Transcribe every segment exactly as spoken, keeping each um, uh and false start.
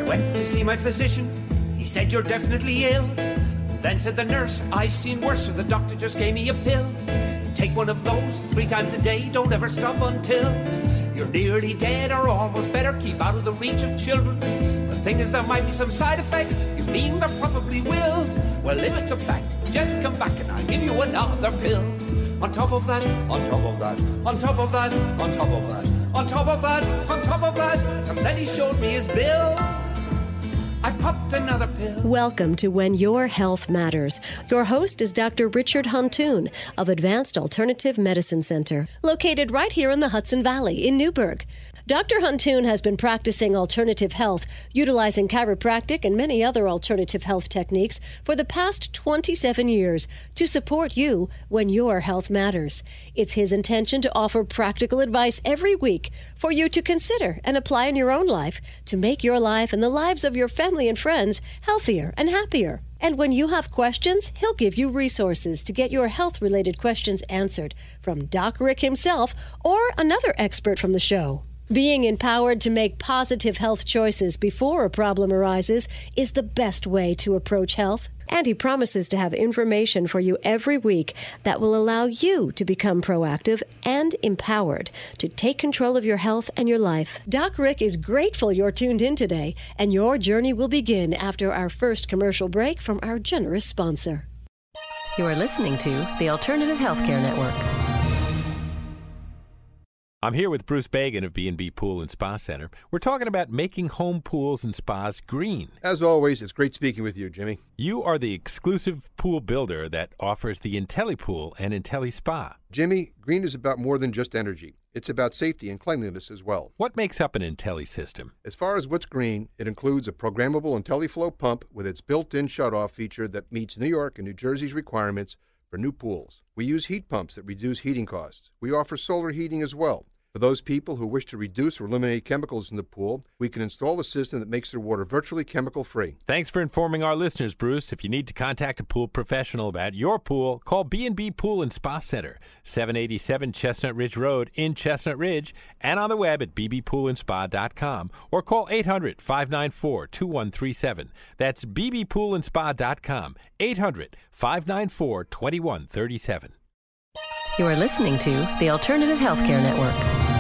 went to see my physician. He said, you're definitely ill. Then said the nurse, I've seen worse, so the doctor just gave me a pill. Take one of those three times a day, don't ever stop until you're nearly dead or almost better. Keep out of the reach of children. The thing is, there might be some side effects. You mean there probably will? Well, if it's a fact, just come back and I'll give you another pill. On top of that, on top of that, on top of that, on top of that, on top of that, on top of that, and then he showed me his bill. I popped another pill. Welcome to When Your Health Matters. Your host is Doctor Richard Huntoon of Advanced Alternative Medicine Center, located right here in the Hudson Valley in Newburgh. Doctor Huntoon has been practicing alternative health, utilizing chiropractic and many other alternative health techniques for the past twenty-seven years to support you when your health matters. It's his intention to offer practical advice every week for you to consider and apply in your own life to make your life and the lives of your family and friends healthier and happier. And when you have questions, he'll give you resources to get your health-related questions answered from Doc Rick himself or another expert from the show. Being empowered to make positive health choices before a problem arises is the best way to approach health. And he promises to have information for you every week that will allow you to become proactive and empowered to take control of your health and your life. Doc Rick is grateful you're tuned in today, and your journey will begin after our first commercial break from our generous sponsor. You are listening to the Alternative Healthcare Network. I'm here with Bruce Bagan of B and B Pool and Spa Center. We're talking about making home pools and spas green. As always, it's great speaking with you, Jimmy. You are the exclusive pool builder that offers the IntelliPool and IntelliSpa. Jimmy, green is about more than just energy. It's about safety and cleanliness as well. What makes up an Intelli system? As far as what's green, it includes a programmable IntelliFlow pump with its built-in shut-off feature that meets New York and New Jersey's requirements for new pools. We use heat pumps that reduce heating costs. We offer solar heating as well. For those people who wish to reduce or eliminate chemicals in the pool, we can install a system that makes their water virtually chemical-free. Thanks for informing our listeners, Bruce. If you need to contact a pool professional about your pool, call B and B Pool and Spa Center, seven eighty-seven Chestnut Ridge Road in Chestnut Ridge, and on the web at b b pool and spa dot com, or call eight hundred, five nine four, two one three seven. That's b b pool and spa dot com, eight hundred, five nine four, two one three seven. You are listening to the Alternative Healthcare Network.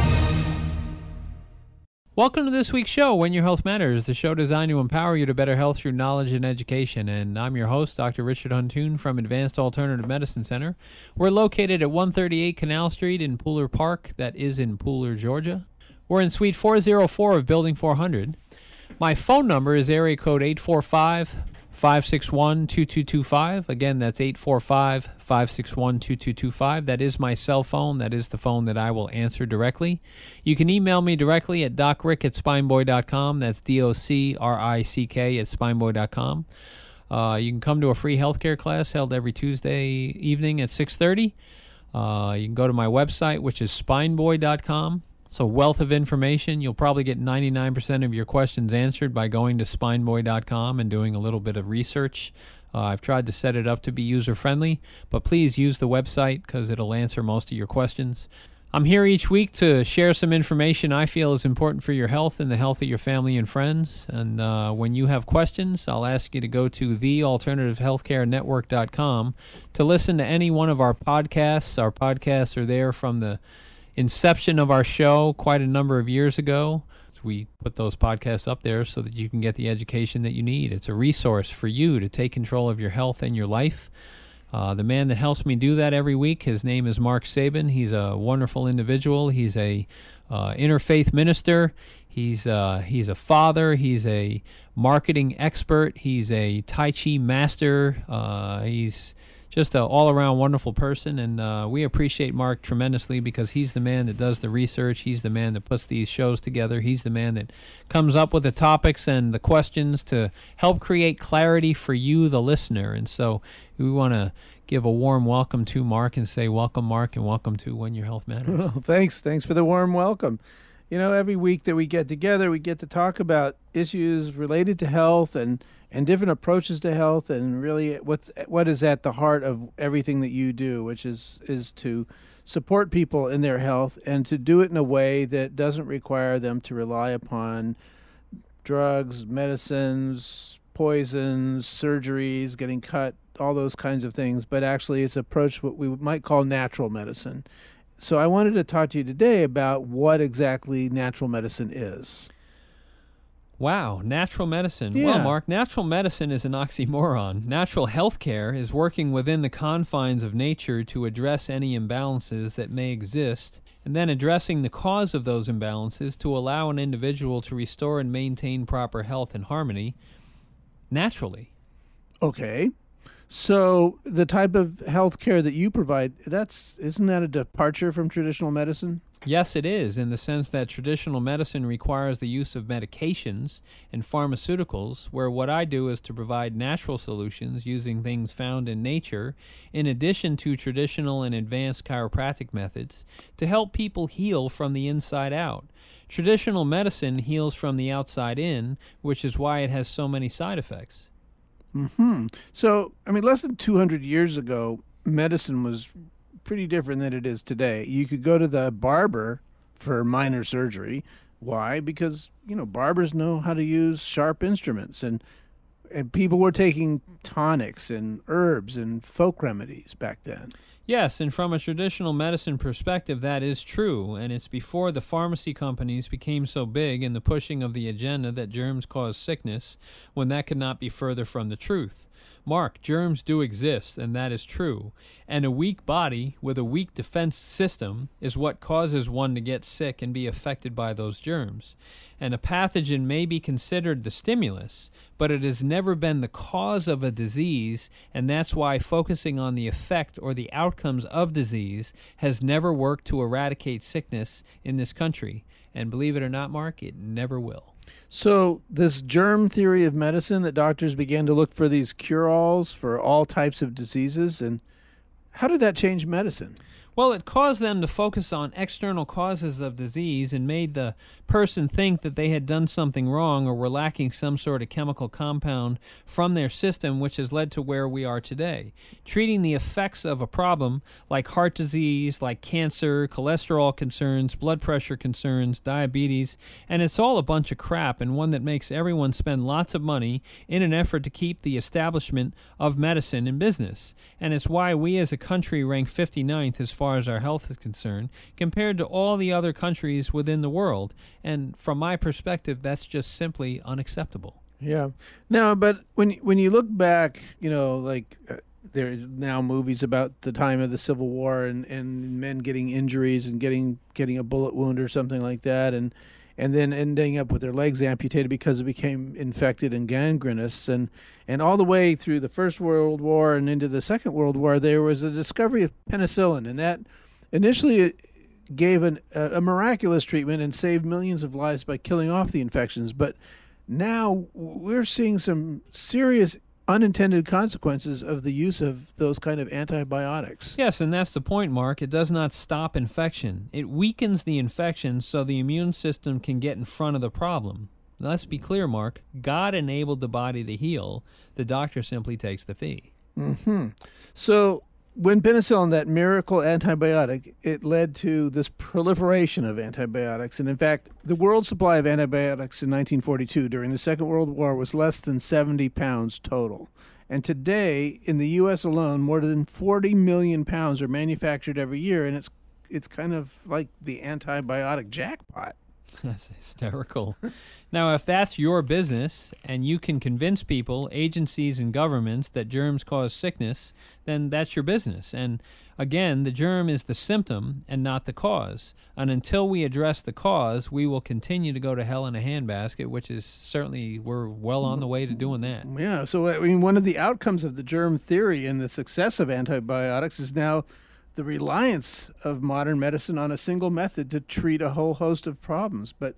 Welcome to this week's show, When Your Health Matters, the show designed to empower you to better health through knowledge and education. And I'm your host, Doctor Richard Huntoon from Advanced Alternative Medicine Center. We're located at one thirty-eight Canal Street in Pooler Park, that is in Pooler, Georgia. We're in Suite four oh four of Building four hundred. My phone number is area code eight four five, five six one, two two two five. Again, that's eight four five, five six one, two two two five. That is my cell phone. That is the phone that I will answer directly. You can email me directly at docrick at spineboy dot com. That's D O C R I C K at spineboy dot com. Uh, you can come to a free healthcare class held every Tuesday evening at six thirty. Uh, you can go to my website, which is spineboy dot com. It's a wealth of information. You'll probably get ninety-nine percent of your questions answered by going to spineboy dot com and doing a little bit of research. Uh, I've tried to set it up to be user-friendly, but please use the website because it'll answer most of your questions. I'm here each week to share some information I feel is important for your health and the health of your family and friends. And uh, when you have questions, I'll ask you to go to the alternative healthcare network dot com to listen to any one of our podcasts. Our podcasts are there from the inception of our show quite a number of years ago. We put those podcasts up there so that you can get the education that you need. It's a resource for you to take control of your health and your life. Uh, the man that helps me do that every week, his name is Mark Sabin. He's a wonderful individual. He's a uh, interfaith minister. He's uh, he's a father. He's a marketing expert. He's a Tai Chi master. Uh, he's just an all-around wonderful person, and uh, we appreciate Mark tremendously because he's the man that does the research. He's the man that puts these shows together. He's the man that comes up with the topics and the questions to help create clarity for you, the listener. And so we want to give a warm welcome to Mark and say welcome, Mark, and welcome to When Your Health Matters. Well, thanks. Thanks for the warm welcome. You know, every week that we get together, we get to talk about issues related to health and and different approaches to health, and really what what is at the heart of everything that you do, which is is to support people in their health and to do it in a way that doesn't require them to rely upon drugs, medicines, poisons, surgeries, getting cut, all those kinds of things, but actually it's approached what we might call natural medicine. So I wanted to talk to you today about what exactly natural medicine is. Wow, natural medicine. Yeah. Well, Mark, natural medicine is an oxymoron. Natural health care is working within the confines of nature to address any imbalances that may exist, and then addressing the cause of those imbalances to allow an individual to restore and maintain proper health and harmony naturally. Okay. So the type of health care that you provide, that's isn't that a departure from traditional medicine? Yes, it is, in the sense that traditional medicine requires the use of medications and pharmaceuticals, where what I do is to provide natural solutions using things found in nature, in addition to traditional and advanced chiropractic methods, to help people heal from the inside out. Traditional medicine heals from the outside in, which is why it has so many side effects. Hmm. So, I mean, less than two hundred years ago, medicine was pretty different than it is today. You could go to the barber for minor surgery. Why? Because, you know, barbers know how to use sharp instruments, and and people were taking tonics and herbs and folk remedies back then. Yes, and from a traditional medicine perspective, that is true, and it's before the pharmacy companies became so big in the pushing of the agenda that germs cause sickness, when that could not be further from the truth. Mark, germs do exist, and that is true, and a weak body with a weak defense system is what causes one to get sick and be affected by those germs. And a pathogen may be considered the stimulus, but it has never been the cause of a disease, and that's why focusing on the effect or the outcomes of disease has never worked to eradicate sickness in this country. And believe it or not, Mark, it never will. So this germ theory of medicine that doctors began to look for these cure-alls for all types of diseases, and how did that change medicine? Well, it caused them to focus on external causes of disease and made the person think that they had done something wrong or were lacking some sort of chemical compound from their system, which has led to where we are today. Treating the effects of a problem like heart disease, like cancer, cholesterol concerns, blood pressure concerns, diabetes, and it's all a bunch of crap, and one that makes everyone spend lots of money in an effort to keep the establishment of medicine in business. And it's why we as a country rank fifty-ninth as far as our health is concerned, compared to all the other countries within the world. And from my perspective, that's just simply unacceptable. Yeah. Now, but when when you look back, you know, like uh, there's now movies about the time of the Civil War and, and men getting injuries and getting getting a bullet wound or something like that, and and then ending up with their legs amputated because it became infected and gangrenous, and and all the way through the First World War and into the Second World War, there was a discovery of penicillin, and that initially gave an, a, a miraculous treatment and saved millions of lives by killing off the infections. But now we're seeing some serious unintended consequences of the use of those kind of antibiotics. Yes, and that's the point, Mark. It does not stop infection. It weakens the infection so the immune system can get in front of the problem. Now, let's be clear, Mark. God enabled the body to heal. The doctor simply takes the fee. Mm-hmm. So when penicillin, that miracle antibiotic, it led to this proliferation of antibiotics. And in fact, the world supply of antibiotics in nineteen forty-two during the Second World War was less than seventy pounds total. And today, in the U S alone, more than forty million pounds are manufactured every year, and it's it's kind of like the antibiotic jackpot. That's hysterical. Now, if that's your business and you can convince people, agencies, and governments that germs cause sickness, then that's your business. And again, the germ is the symptom and not the cause. And until we address the cause, we will continue to go to hell in a handbasket, which is certainly, we're well on the way to doing that. Yeah, so I mean, one of the outcomes of the germ theory and the success of antibiotics is now the reliance of modern medicine on a single method to treat a whole host of problems. But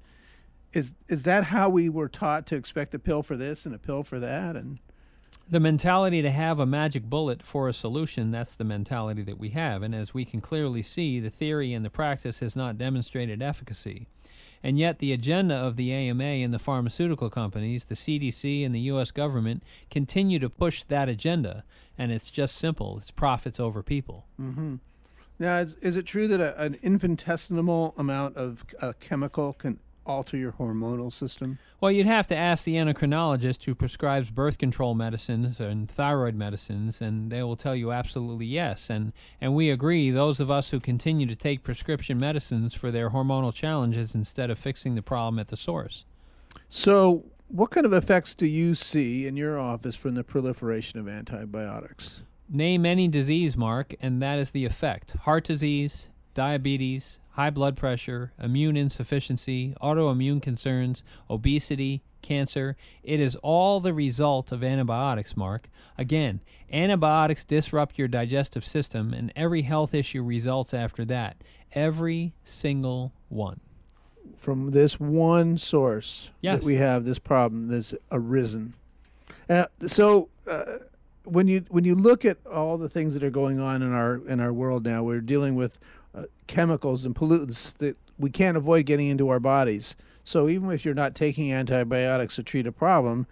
is is that how we were taught to expect a pill for this and a pill for that? And the mentality to have a magic bullet for a solution, that's the mentality that we have. And as we can clearly see, the theory and the practice has not demonstrated efficacy. And yet the agenda of the A M A and the pharmaceutical companies, the C D C and the U S government continue to push that agenda. And it's just simple. It's profits over people. Mm-hmm. Now, is, is it true that a, an infinitesimal amount of a chemical can alter your hormonal system? Well, you'd have to ask the endocrinologist who prescribes birth control medicines and thyroid medicines, and they will tell you absolutely yes. And, and we agree, those of us who continue to take prescription medicines for their hormonal challenges instead of fixing the problem at the source. So what kind of effects do you see in your office from the proliferation of antibiotics? Name any disease, Mark, and that is the effect. Heart disease, diabetes, high blood pressure, immune insufficiency, autoimmune concerns, obesity, cancer. It is all the result of antibiotics, Mark. Again, antibiotics disrupt your digestive system, and every health issue results after that. Every single one. From this one source yes. that we have this problem that's arisen. Uh, so uh, when you when you look at all the things that are going on in our in our world now, we're dealing with uh, chemicals and pollutants that we can't avoid getting into our bodies. So even if you're not taking antibiotics to treat a problem,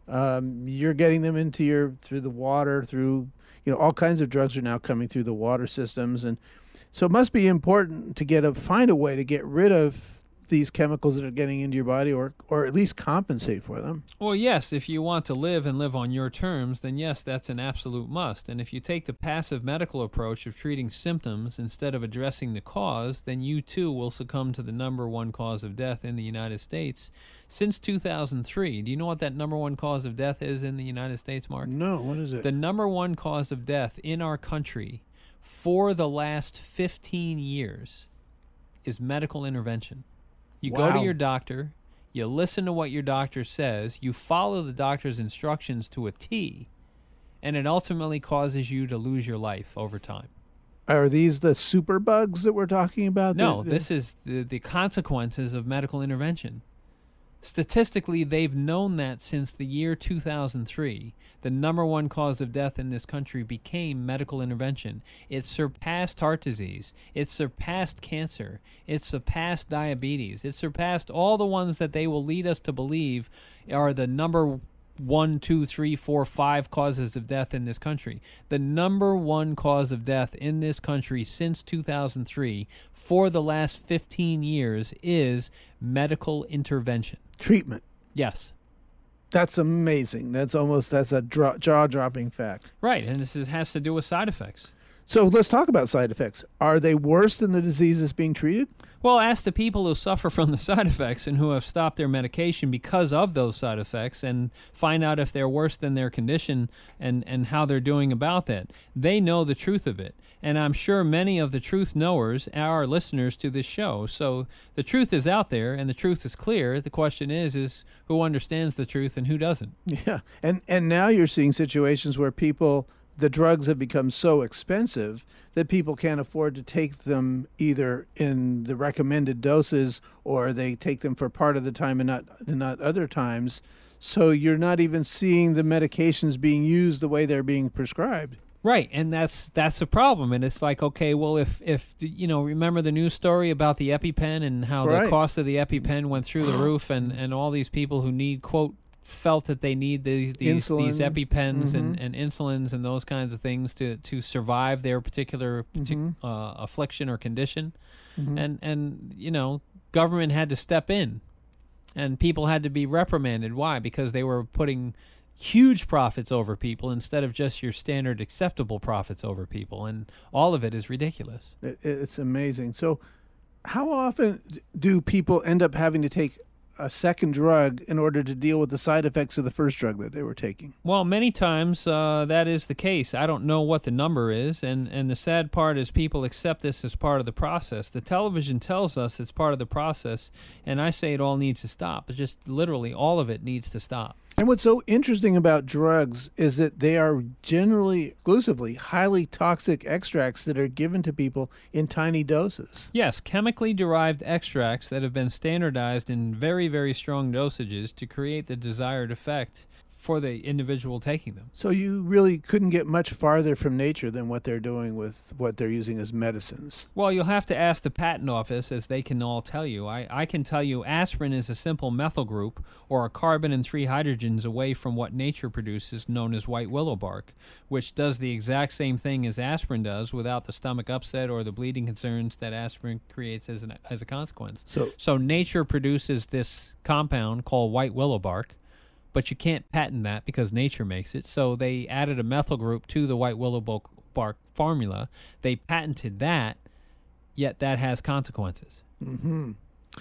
um, you're getting them into your through the water, through you know all kinds of drugs are now coming through the water systems, and so it must be important to get a find a way to get rid of these chemicals that are getting into your body, or or at least compensate for them. Well, yes, if you want to live and live on your terms, then yes, that's an absolute must. And if you take the passive medical approach of treating symptoms instead of addressing the cause, then you too will succumb to the number one cause of death in the United States since two thousand three. Do you know what that number one cause of death is in the United States, Mark? No, what is it? The number one cause of death in our country for the last fifteen years is medical intervention. You Wow. go to your doctor, you listen to what your doctor says, you follow the doctor's instructions to a T, and it ultimately causes you to lose your life over time. Are these the superbugs that we're talking about? No, that- this is the, the consequences of medical intervention. Statistically, they've known that since the year two thousand three. The number one cause of death in this country became medical intervention. It surpassed heart disease. It surpassed cancer. It surpassed diabetes. It surpassed all the ones that they will lead us to believe are the number one, two, three, four, five causes of death in this country. The number one cause of death in this country since two thousand three for the last fifteen years is medical intervention. treatment. Yes. That's amazing. That's almost that's a dro- jaw-dropping fact. Right, and this is, has to do with side effects. So let's talk about side effects. Are they worse than the disease that's being treated? Well, ask the people who suffer from the side effects and who have stopped their medication because of those side effects and find out if they're worse than their condition and, and how they're doing about that. They know the truth of it. And I'm sure many of the truth knowers are listeners to this show. So the truth is out there and the truth is clear. The question is, is who understands the truth and who doesn't? Yeah. And and now you're seeing situations where people, the drugs have become so expensive that people can't afford to take them either in the recommended doses or they take them for part of the time and not and not other times. So you're not even seeing the medications being used the way they're being prescribed. Right, and that's that's a problem. And it's like, okay, well, if, if you know, remember the news story about the EpiPen and how Right. the cost of the EpiPen went through the roof and, and all these people who need, quote, felt that they need these these, Insulin. these EpiPens and, Mhm. and insulins and those kinds of things to, to survive their particular partic- Mhm. uh, affliction or condition. Mhm. And, and, you know, government had to step in and people had to be reprimanded. Why? Because they were putting huge profits over people instead of just your standard acceptable profits over people. And all of it is ridiculous. It, it's amazing. So how often do people end up having to take a second drug in order to deal with the side effects of the first drug that they were taking? Well, many times uh, that is the case. I don't know what the number is, and, and the sad part is people accept this as part of the process. The television tells us it's part of the process, and I say it all needs to stop. But just literally all of it needs to stop. And what's so interesting about drugs is that they are generally, exclusively, highly toxic extracts that are given to people in tiny doses. Yes, chemically derived extracts that have been standardized in very, very strong dosages to create the desired effect for the individual taking them. So you really couldn't get much farther from nature than what they're doing with what they're using as medicines. Well, you'll have to ask the patent office, as they can all tell you. I, I can tell you aspirin is a simple methyl group or a carbon and three hydrogens away from what nature produces, known as white willow bark, which does the exact same thing as aspirin does without the stomach upset or the bleeding concerns that aspirin creates as, an, as a consequence. So, so nature produces this compound called white willow bark, but you can't patent that because nature makes it. So they added a methyl group to the white willow bark formula. They patented that, yet that has consequences. Mm-hmm.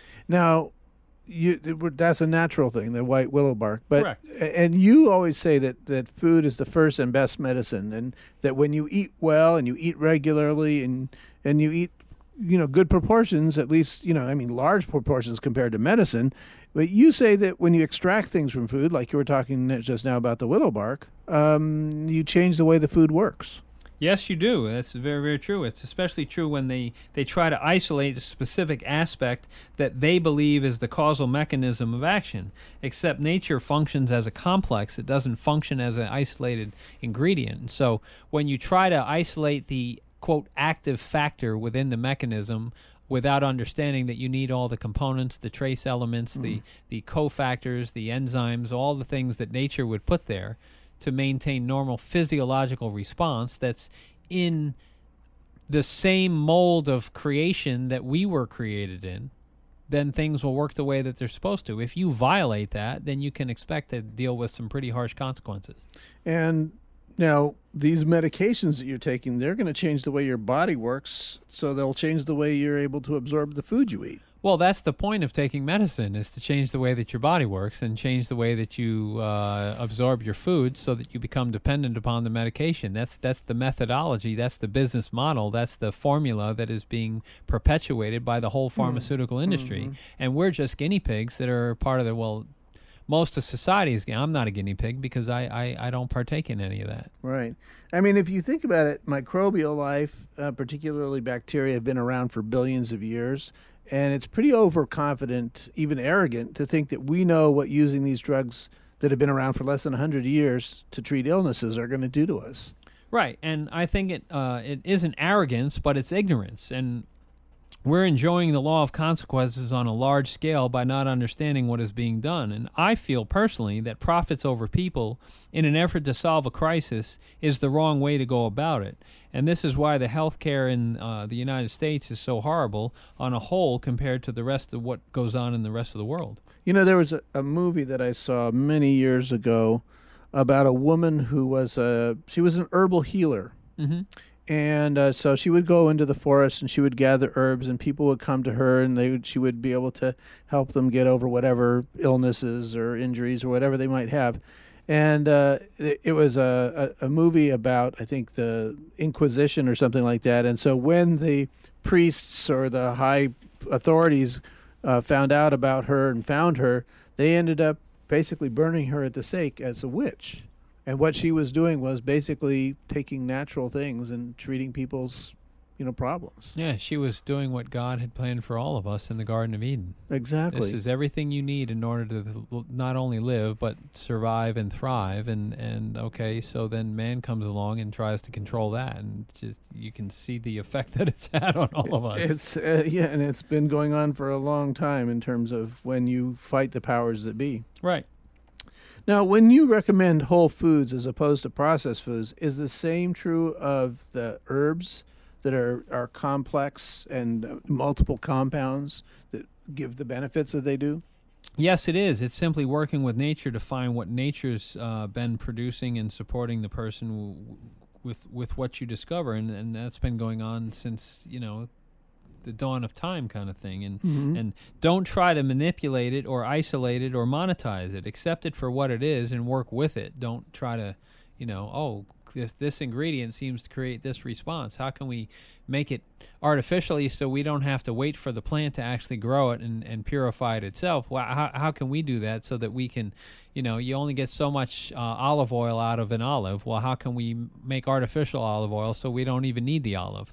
Now, you that's a natural thing, the white willow bark. But, correct. And you always say that, that food is the first and best medicine, and that when you eat well and you eat regularly and and you eat, you know, good proportions, at least, you know, I mean, large proportions compared to medicine. But you say that when you extract things from food, like you were talking just now about the willow bark, um, you change the way the food works. Yes, you do. That's very, very true. It's especially true when they, they try to isolate a specific aspect that they believe is the causal mechanism of action. Except nature functions as a complex. It doesn't function as an isolated ingredient. So when you try to isolate the, quote, active factor within the mechanism without understanding that you need all the components, the trace elements, mm. the, the cofactors, the enzymes, all the things that nature would put there to maintain normal physiological response that's in the same mold of creation that we were created in, then things will work the way that they're supposed to. If you violate that, then you can expect to deal with some pretty harsh consequences. And now, these medications that you're taking, they're going to change the way your body works, so they'll change the way you're able to absorb the food you eat. Well, that's the point of taking medicine, is to change the way that your body works and change the way that you uh, absorb your food so that you become dependent upon the medication. That's that's the methodology, that's the business model, that's the formula that is being perpetuated by the whole pharmaceutical mm. industry. Mm-hmm. And we're just guinea pigs that are part of the, well, most of society is, I'm not a guinea pig because I, I, I don't partake in any of that. Right. I mean, if you think about it, microbial life, uh, particularly bacteria, have been around for billions of years. And it's pretty overconfident, even arrogant, to think that we know what using these drugs that have been around for less than one hundred years to treat illnesses are going to do to us. Right. And I think it uh, it isn't arrogance, but it's ignorance. And we're enjoying the law of consequences on a large scale by not understanding what is being done. And I feel personally that profits over people in an effort to solve a crisis is the wrong way to go about it. And this is why the health care in uh, the United States is so horrible on a whole compared to the rest of what goes on in the rest of the world. You know, there was a, a movie that I saw many years ago about a woman who was a, she was an herbal healer. Mm-hmm. And uh, so she would go into the forest and she would gather herbs, and people would come to her, and they would, she would be able to help them get over whatever illnesses or injuries or whatever they might have. And uh, it, it was a, a, a movie about, I think, the Inquisition or something like that. And so when the priests or the high authorities uh, found out about her and found her, they ended up basically burning her at the stake as a witch. And what she was doing was basically taking natural things and treating people's, you know, problems. Yeah, she was doing what God had planned for all of us in the Garden of Eden. Exactly. This is everything you need in order to not only live, but survive and thrive. And, and okay, so then man comes along and tries to control that. And just you can see the effect that it's had on all of us. It's uh, yeah, and it's been going on for a long time in terms of when you fight the powers that be. Right. Now, when you recommend whole foods as opposed to processed foods, is the same true of the herbs that are, are complex and uh, multiple compounds that give the benefits that they do? Yes, it is. It's simply working with nature to find what nature's uh, been producing and supporting the person w- with with what you discover, and, and that's been going on since, you know, the dawn of time kind of thing. And mm-hmm. and don't try to manipulate it or isolate it or monetize it. Accept it for what it is and work with it. Don't try to, you know, oh, this, this ingredient seems to create this response. How can we make it artificially so we don't have to wait for the plant to actually grow it and, and purify it itself? Well, how, how can we do that so that we can, you know, you only get so much uh, olive oil out of an olive. Well, how can we make artificial olive oil so we don't even need the olive?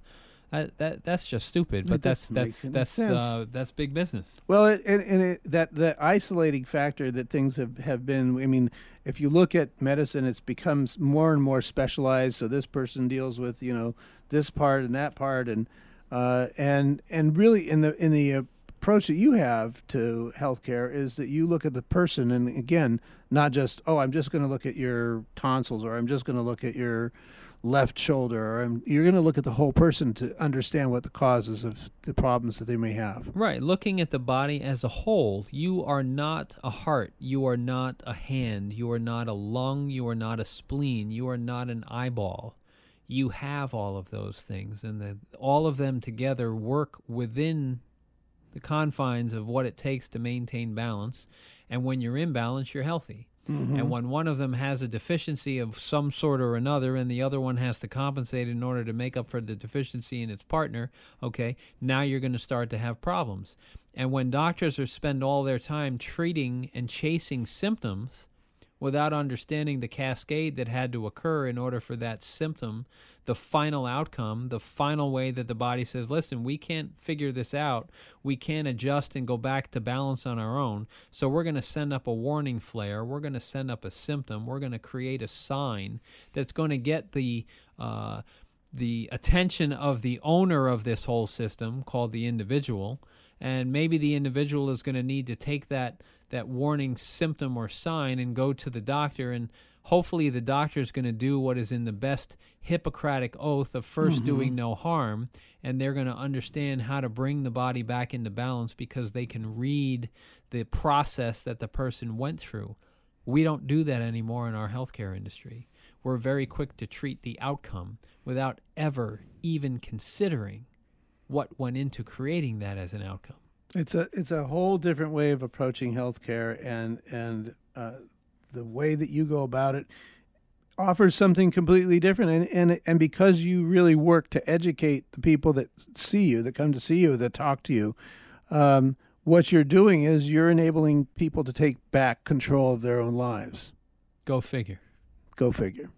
Uh, that that's just stupid. But It that's doesn't that's make any that's sense. uh, that's big business. Well, it, and, and it, that the isolating factor that things have, have been, I mean, if you look at medicine, it's becomes more and more specialized. So this person deals with, you know, this part and that part, and uh, and and really in the in the approach that you have to healthcare is that you look at the person, and again, not just, oh, I'm just going to look at your tonsils, or I'm just going to look at your left shoulder, or I'm, you're going to look at the whole person to understand what the causes of the problems that they may have. Right. Looking at the body as a whole, you are not a heart. You are not a hand. You are not a lung. You are not a spleen. You are not an eyeball. You have all of those things, and the, all of them together work within the confines of what it takes to maintain balance. And when you're in balance, you're healthy. Mm-hmm. And when one of them has a deficiency of some sort or another, and the other one has to compensate in order to make up for the deficiency in its partner, okay, now you're going to start to have problems. And when doctors are spend all their time treating and chasing symptoms without understanding the cascade that had to occur in order for that symptom, the final outcome, the final way that the body says, listen, we can't figure this out. We can't adjust and go back to balance on our own. So we're going to send up a warning flare. We're going to send up a symptom. We're going to create a sign that's going to get the uh, the attention of the owner of this whole system, called the individual. And maybe the individual is going to need to take that that warning symptom or sign and go to the doctor, and hopefully the doctor is going to do what is in the best Hippocratic oath of first mm-hmm. doing no harm, and they're going to understand how to bring the body back into balance because they can read the process that the person went through. We don't do that anymore in our healthcare industry. We're very quick to treat the outcome without ever even considering what went into creating that as an outcome. It's a it's a whole different way of approaching healthcare, and and uh, the way that you go about it offers something completely different. And, and and because you really work to educate the people that see you, that come to see you, that talk to you, um, what you're doing is you're enabling people to take back control of their own lives. Go figure. Go figure.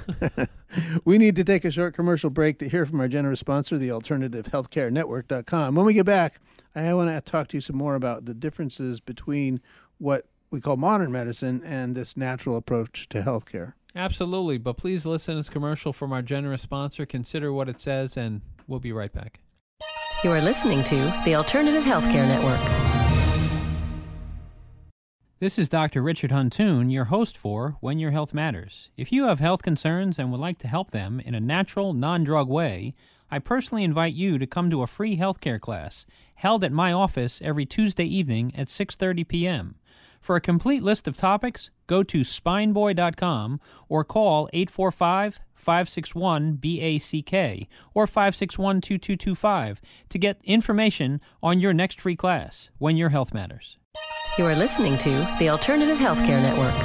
We need to take a short commercial break to hear from our generous sponsor, the alternative healthcare network dot com. When we get back, I want to talk to you some more about the differences between what we call modern medicine and this natural approach to healthcare. Absolutely, but please listen to this commercial from our generous sponsor. Consider what it says, and we'll be right back. You are listening to the Alternative Healthcare Network. This is Doctor Richard Huntoon, your host for When Your Health Matters. If you have health concerns and would like to help them in a natural, non-drug way, I personally invite you to come to a free healthcare class held at my office every Tuesday evening at six thirty p.m. For a complete list of topics, go to spine boy dot com or call eight four five, five six one, B A C K or five six one, two two two five to get information on your next free class, When Your Health Matters. You are listening to the Alternative Healthcare Network.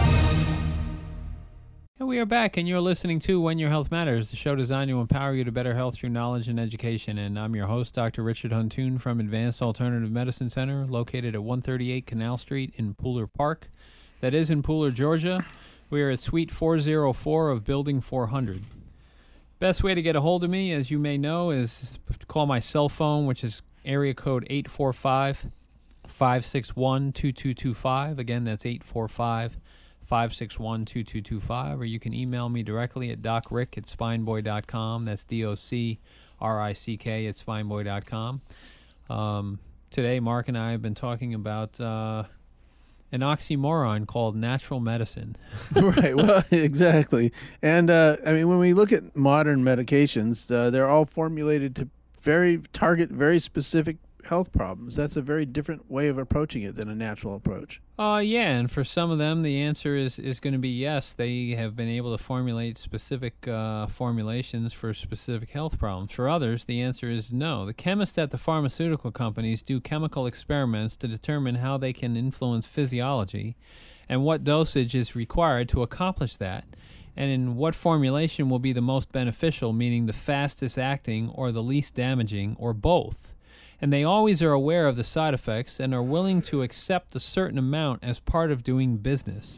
And we are back, and you're listening to When Your Health Matters, the show designed to empower you to better health through knowledge and education. And I'm your host, Doctor Richard Huntoon from Advanced Alternative Medicine Center, located at one thirty-eight Canal Street in Pooler Park. That is in Pooler, Georgia. We are at Suite four oh four of Building four hundred. Best way to get a hold of me, as you may know, is to call my cell phone, which is area code eight four five, five six one, two two two five. Again, that's eight four five, five six one, two two two five. Or you can email me directly at docrick at spineboy dot com. That's D O C R I C K at spineboy dot com. Um, today, Mark and I have been talking about uh, an oxymoron called natural medicine. Right, well, exactly. And, uh, I mean, when we look at modern medications, uh, they're all formulated to very target very specific health problems. That's a very different way of approaching it than a natural approach. Uh, yeah, and for some of them, the answer is, is going to be yes. They have been able to formulate specific uh, formulations for specific health problems. For others, the answer is no. The chemists at the pharmaceutical companies do chemical experiments to determine how they can influence physiology and what dosage is required to accomplish that, and in what formulation will be the most beneficial, meaning the fastest acting or the least damaging, or both. And they always are aware of the side effects and are willing to accept a certain amount as part of doing business.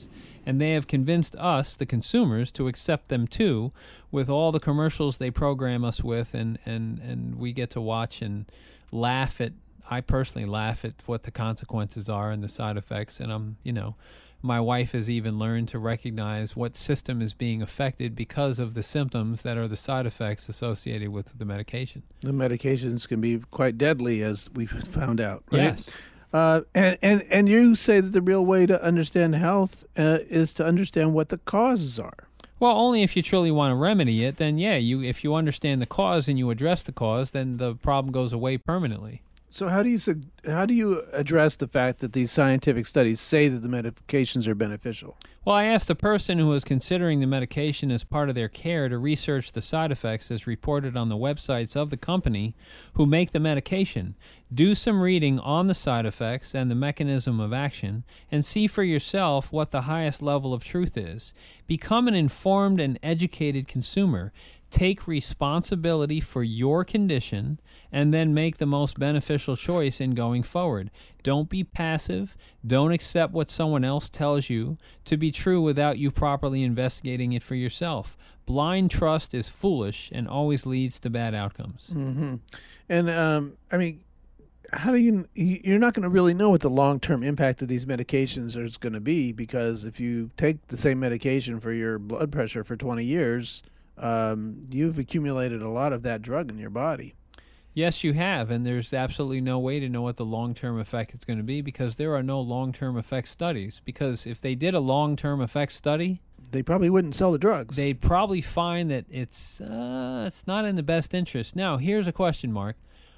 And they have convinced us, the consumers, to accept them too, with all the commercials they program us with, and, and, and we get to watch and laugh at, I personally laugh at what the consequences are and the side effects. And I'm, you know, my wife has even learned to recognize what system is being affected because of the symptoms that are the side effects associated with the medication. The medications can be quite deadly, as we've found out, right? Yes. Uh, and, and, and you say that the real way to understand health uh, is to understand what the causes are. Well, only if you truly want to remedy it, then yeah, you if you understand the cause and you address the cause, then the problem goes away permanently. So how do you how do you address the fact that these scientific studies say that the medications are beneficial? Well, I asked the person who was considering the medication as part of their care to research the side effects as reported on the websites of the company who make the medication. Do some reading on the side effects and the mechanism of action, and see for yourself what the highest level of truth is. Become an informed and educated consumer. Take responsibility for your condition and then make the most beneficial choice in going forward. Don't be passive. Don't accept what someone else tells you to be true without you properly investigating it for yourself. Blind trust is foolish and always leads to bad outcomes. Mm-hmm. And, um, I mean, how do you, you're not going to really know what the long-term impact of these medications is going to be, because if you take the same medication for your blood pressure for twenty years, Um, you've accumulated a lot of that drug in your body. Yes, you have, and there's absolutely no way to know what the long-term effect is going to be, because there are no long-term effect studies. Because if they did a long-term effect study, they probably wouldn't sell the drugs. They'd probably find that it's uh, it's not in the best interest. Now, here's a question, Mark.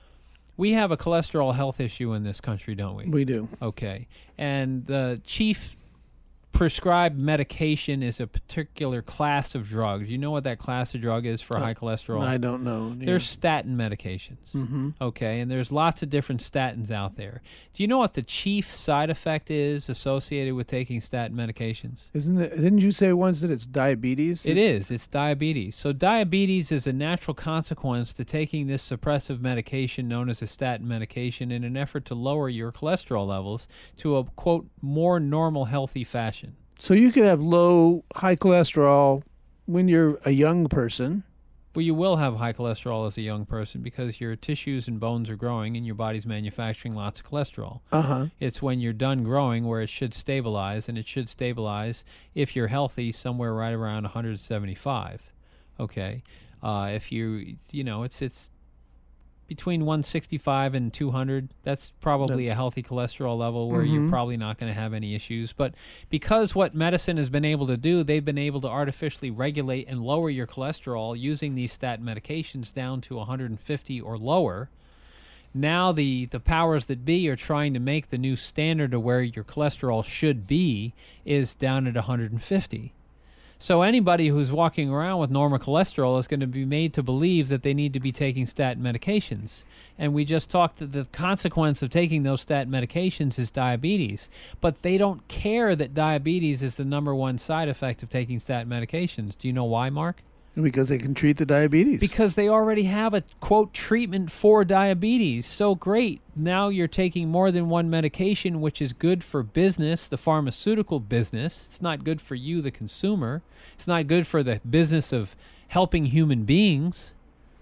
We have a cholesterol health issue in this country, don't we? We do. Okay, and the chief prescribed medication is a particular class of drug. Do you know what that class of drug is for uh, high cholesterol? I don't know. Yeah. There's statin medications. Mm-hmm. Okay, and there's lots of different statins out there. Do you know what the chief side effect is associated with taking statin medications? Isn't it? Didn't you say once that it's diabetes? It is. It's diabetes. So diabetes is a natural consequence to taking this suppressive medication known as a statin medication in an effort to lower your cholesterol levels to a, quote, more normal, healthy fashion. So you could have low, high cholesterol when you're a young person. Well, you will have high cholesterol as a young person because your tissues and bones are growing and your body's manufacturing lots of cholesterol. Uh-huh. It's when you're done growing where it should stabilize, and it should stabilize, if you're healthy, somewhere right around one hundred seventy-five. Okay? Uh, if you, you know, it's it's between one sixty-five and two hundred. That's probably that's, a healthy cholesterol level where mm-hmm. you're probably not going to have any issues. But because what medicine has been able to do, they've been able to artificially regulate and lower your cholesterol using these statin medications down to one hundred fifty or lower. Now the, the powers that be are trying to make the new standard of where your cholesterol should be is down at one hundred fifty. So anybody who's walking around with normal cholesterol is going to be made to believe that they need to be taking statin medications. And we just talked that the consequence of taking those statin medications is diabetes. But they don't care that diabetes is the number one side effect of taking statin medications. Do you know why, Mark? Because they can treat the diabetes. Because they already have a, quote, treatment for diabetes. So great. Now you're taking more than one medication, which is good for business, the pharmaceutical business. It's not good for you, the consumer. It's not good for the business of helping human beings.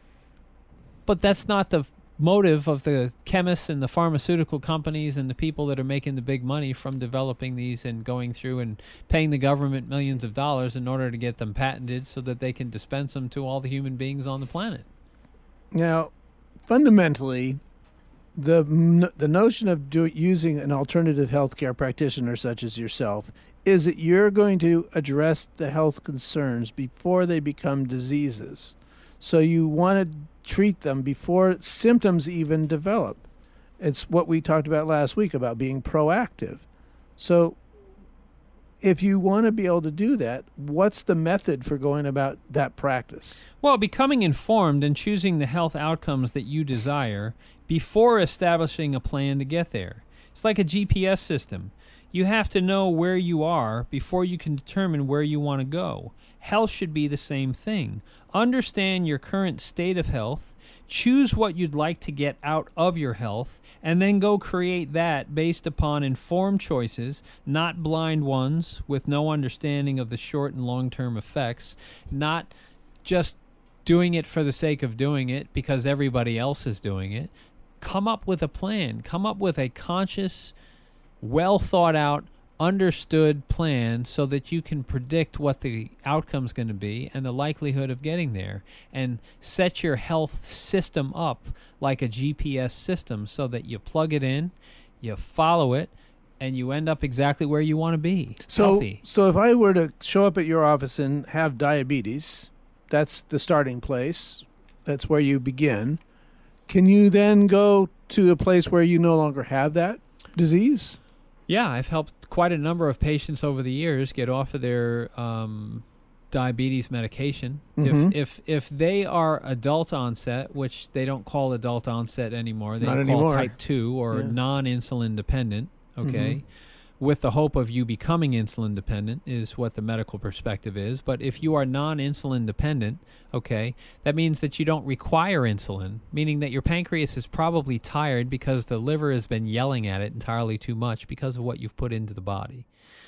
But that's not the motive of the chemists and the pharmaceutical companies and the people that are making the big money from developing these and going through and paying the government millions of dollars in order to get them patented so that they can dispense them to all the human beings on the planet. Now, fundamentally, the the notion of do, using an alternative healthcare practitioner such as yourself is that you're going to address the health concerns before they become diseases. So you want to treat them before symptoms even develop. It's what we talked about last week about being proactive. So if you want to be able to do that, what's the method for going about that practice? Well, becoming informed and choosing the health outcomes that you desire before establishing a plan to get there. It's like a G P S system. You have to know where you are before you can determine where you want to go. Health should be the same thing. Understand your current state of health, choose what you'd like to get out of your health, and then go create that based upon informed choices, not blind ones with no understanding of the short and long-term effects, not just doing it for the sake of doing it because everybody else is doing it. Come up with a plan. Come up with a conscious, well thought out, understood plan so that you can predict what the outcome's going to be and the likelihood of getting there, and set your health system up like a G P S system so that you plug it in, you follow it, and you end up exactly where you want to be. So, healthy. So if I were to show up at your office and have diabetes, that's the starting place. That's where you begin. Can you then go to a place where you no longer have that disease? Yeah, I've helped quite a number of patients over the years get off of their um, diabetes medication. Mm-hmm. If if if they are adult onset, which they don't call adult onset anymore, they Not call anymore. type two or Yeah. non-insulin dependent, okay? Mhm. With the hope of you becoming insulin dependent is what the medical perspective is. But if you are non-insulin dependent, okay, that means that you don't require insulin, meaning that your pancreas is probably tired because the liver has been yelling at it entirely too much because of what you've put into the body.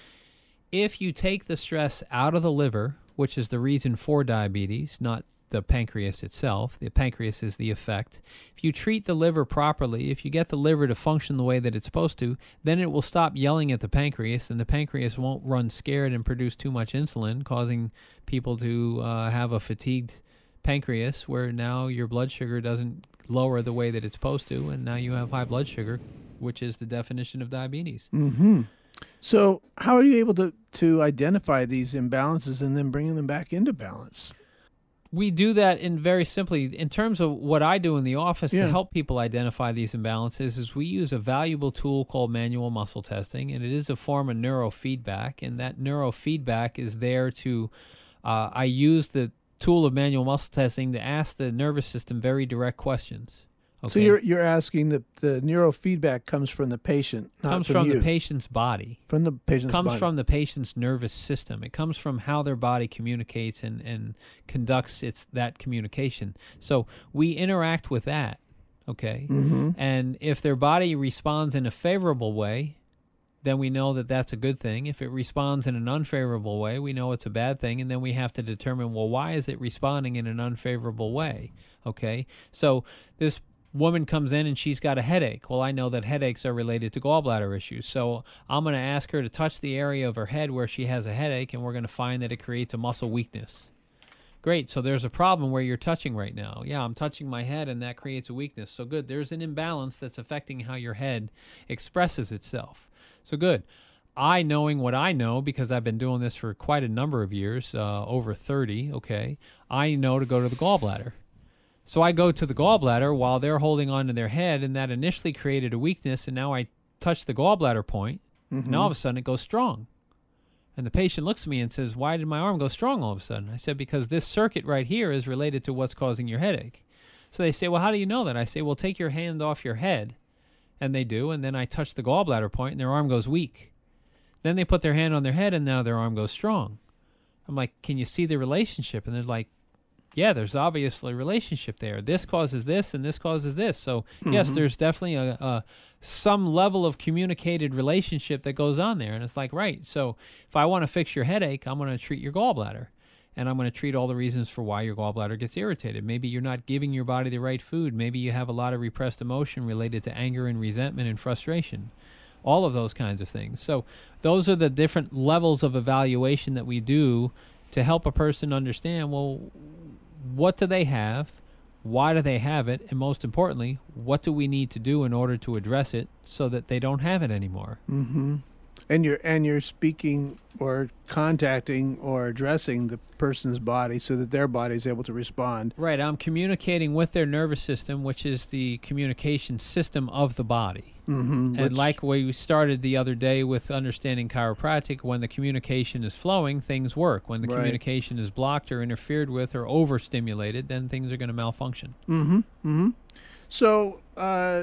If you take the stress out of the liver, which is the reason for diabetes, not the pancreas itself. The pancreas is the effect. If you treat the liver properly, if you get the liver to function the way that it's supposed to, then it will stop yelling at the pancreas, and the pancreas won't run scared and produce too much insulin, causing people to uh, have a fatigued pancreas where now your blood sugar doesn't lower the way that it's supposed to, and now you have high blood sugar, which is the definition of diabetes. Mm-hmm. So how are you able to, to identify these imbalances and then bringing them back into balance? We do that in very simply, in terms of what I do in the office Yeah. to help people identify these imbalances, is we use a valuable tool called manual muscle testing, and it is a form of neurofeedback, and that neurofeedback is there to, uh, I use the tool of manual muscle testing to ask the nervous system very direct questions. Okay? So you're you're asking that the neurofeedback comes from the patient, not comes from, from you. the patient's body. From the patient's comes body. from the patient's nervous system. It comes from how their body communicates and, and conducts its that communication. So we interact with that, okay? Mm-hmm. And if their body responds in a favorable way, then we know that that's a good thing. If it responds in an unfavorable way, we know it's a bad thing, and then we have to determine, well, why is it responding in an unfavorable way, okay? So this woman comes in and she's got a headache. Well, I know that headaches are related to gallbladder issues. So I'm going to ask her to touch the area of her head where she has a headache, and we're going to find that it creates a muscle weakness. Great. So there's a problem where you're touching right now. Yeah, I'm touching my head, and that creates a weakness. So good. There's an imbalance that's affecting how your head expresses itself. So good. I, knowing what I know, because I've been doing this for quite a number of years, uh, over thirty, okay, I know to go to the gallbladder. So I go to the gallbladder while they're holding on to their head, and that initially created a weakness, and now I touch the gallbladder point, Mm-hmm. and all of a sudden it goes strong. And the patient looks at me and says, why did my arm go strong all of a sudden? I said, because this circuit right here is related to what's causing your headache. So they say, well, how do you know that? I say, well, take your hand off your head. And they do, and then I touch the gallbladder point, and their arm goes weak. Then they put their hand on their head, and now their arm goes strong. I'm like, can you see the relationship? And they're like, yeah, there's obviously a relationship there. This causes this, and this causes this. So, mm-hmm. yes, there's definitely a, a some level of communicated relationship that goes on there. And it's like, right, so if I want to fix your headache, I'm going to treat your gallbladder. And I'm going to treat all the reasons for why your gallbladder gets irritated. Maybe you're not giving your body the right food. Maybe you have a lot of repressed emotion related to anger and resentment and frustration. All of those kinds of things. So those are the different levels of evaluation that we do to help a person understand, well, what do they have? Why do they have it? And most importantly, what do we need to do in order to address it so that they don't have it anymore? Mm-hmm. And you're and you're speaking or contacting or addressing the person's body so that their body is able to respond. Right. I'm communicating with their nervous system, which is the communication system of the body. Mm-hmm. And like we started the other day with understanding chiropractic, when the communication is flowing, things work. When the Right. communication is blocked or interfered with or overstimulated, then things are going to malfunction. Mm-hmm. Mm-hmm. So uh,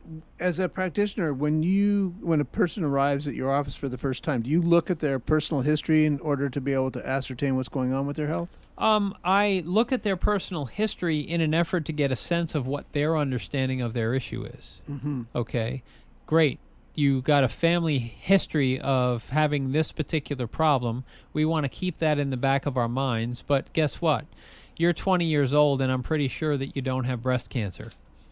as a practitioner, when you when a person arrives at your office for the first time, do you look at their personal history in order to be able to ascertain what's going on with their health? Um, I look at their personal history in an effort to get a sense of what their understanding of their issue is. Mm-hmm. Okay, great. You got a family history of having this particular problem. We want to keep that in the back of our minds, but guess what? You're twenty years old, and I'm pretty sure that you don't have breast cancer.